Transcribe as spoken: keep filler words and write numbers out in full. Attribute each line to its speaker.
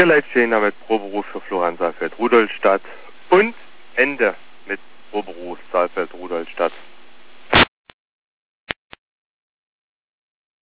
Speaker 1: Hier Leitstehen damit Proberuf für Florian Saalfeld, Rudolstadt.